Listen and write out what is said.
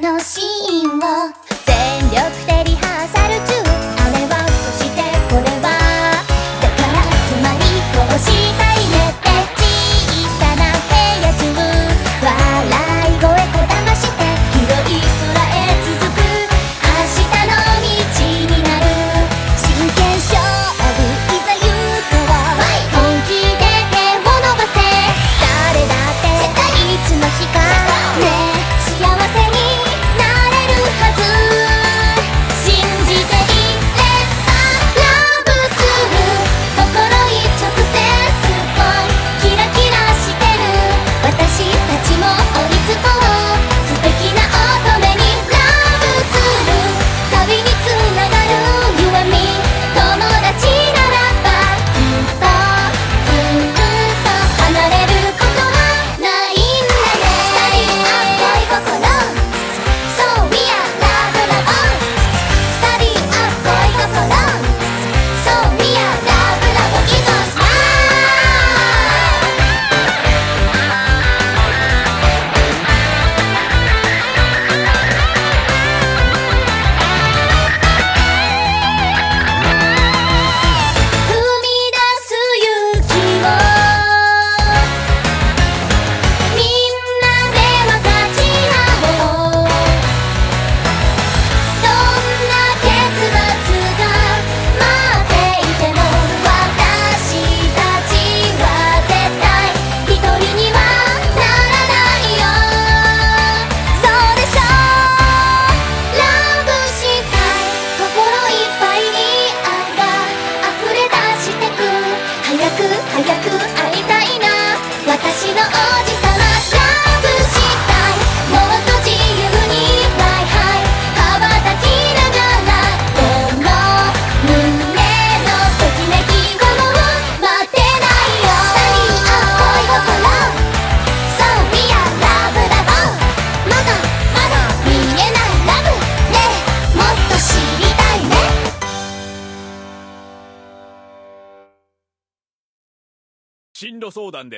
のシーンを全力でリハーサル中、あれはそしてこれは、だからつまりこうしたいねって小さな部屋中笑い声こだまして広い空へ続く明日の道になる。真剣勝負いざ行こう、本気で手を伸ばせ、誰だっていつの日かね、幸せになれるはず。信じていればラブする、心一直線すごいキラキラしてる。私たちも追いつこう、素敵な乙女にラブする。旅につながる You and me、 友達ならばずっとずっと離れることはないんだね。スタディアップ恋心、そう We are love love、 スタディアップ恋心、そう We are love love、 いいとスマイ踏み出す勇気をみんなで分かち合おう。どんな結末が待っていても私たちは絶対一人にはならないよ。そうでしょう、ラブしたい、心いっぱいに愛が溢れ出してく。早く早く会いたいな、私の王子様。ラブしたい、もっと自由に Fly high、 羽ばたきながらこの胸のときめきをもう待ってないよ。スタディアップ恋心、そう We are love love、 まだまだ見えないラブね、もっと知りたいね。 進路相談です。